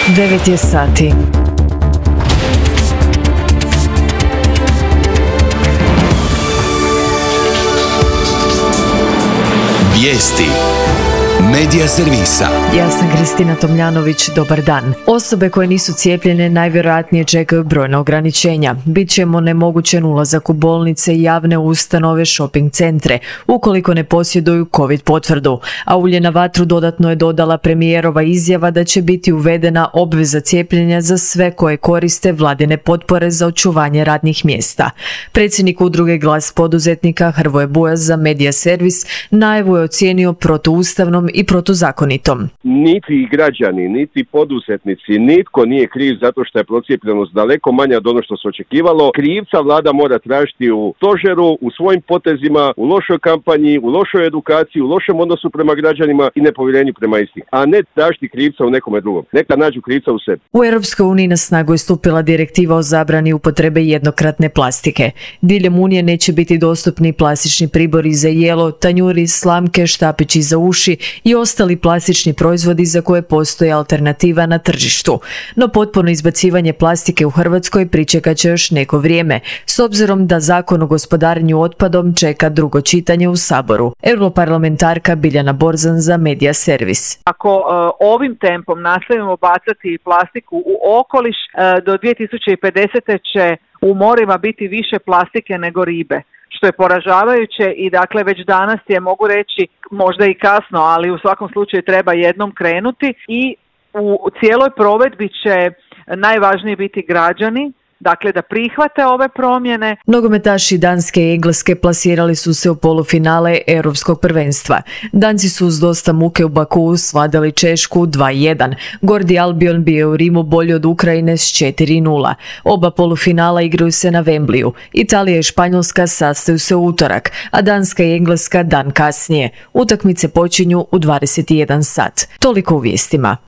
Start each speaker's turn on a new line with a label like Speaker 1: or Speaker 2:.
Speaker 1: 9 je sati.
Speaker 2: Vijesti Medija servisa.
Speaker 1: Ja sam Kristina Tomljanović, dobar dan. Osobe koje nisu cijepljene najvjerojatnije čekaju brojna ograničenja. Biće im onemogućen ulazak u bolnice i javne ustanove, shopping centre, ukoliko ne posjeduju COVID potvrdu. A ulje na vatru dodatno je dodala premijerova izjava da će biti uvedena obveza cijepljenja za sve koje koriste vladine potpore za očuvanje radnih mjesta. Predsjednik udruge Glas poduzetnika Hrvoje Bujas za Medija servis najavu je ocijenio protuustavnom i protuzakonitom.
Speaker 3: Niti građani, niti poduzetnici, nitko nije kriv zato što je procijepljenost daleko manja od ono što se očekivalo. Krivca vlada mora tražiti u stožeru, u svojim potezima, u lošoj kampanji, u lošoj edukaciji, u lošem odnosu prema građanima i nepovjerenju prema istih. A ne tražiti krivca u nekome drugom. Neka nađu krivca u sebi.
Speaker 1: U Europskoj uniji na snagu je stupila direktiva o zabrani upotrebe jednokratne plastike. Diljem Unije neće biti dostupni plastični pribori za jelo, tanjuri, slamke, štapići za uši i ostali plastični proizvodi za koje postoji alternativa na tržištu. No potpuno izbacivanje plastike u Hrvatskoj pričekat će još neko vrijeme, s obzirom da Zakon o gospodarenju otpadom čeka drugo čitanje u Saboru. Europarlamentarka Biljana Borzan za Medija servis.
Speaker 4: Ako ovim tempom nastavimo bacati plastiku u okoliš, do 2050. će u morima biti više plastike nego ribe, što je poražavajuće i dakle već danas je, mogu reći, možda i kasno, ali u svakom slučaju treba jednom krenuti i u cijeloj provedbi će najvažniji biti građani, dakle da prihvate ove promjene.
Speaker 1: Nogometaši Danske i Engleske plasirali su se u polufinale Europskog prvenstva. Danci su uz dosta muke u Bakuu svladali Češku 2:1. Gordi Albion bio je u Rimu bolji od Ukrajine s 4:0. Oba polufinala igraju se na Wembleyu. Italija i Španjolska sastaju se u utorak, a Danska i Engleska dan kasnije. Utakmice počinju u 21 sat. Toliko u vijestima.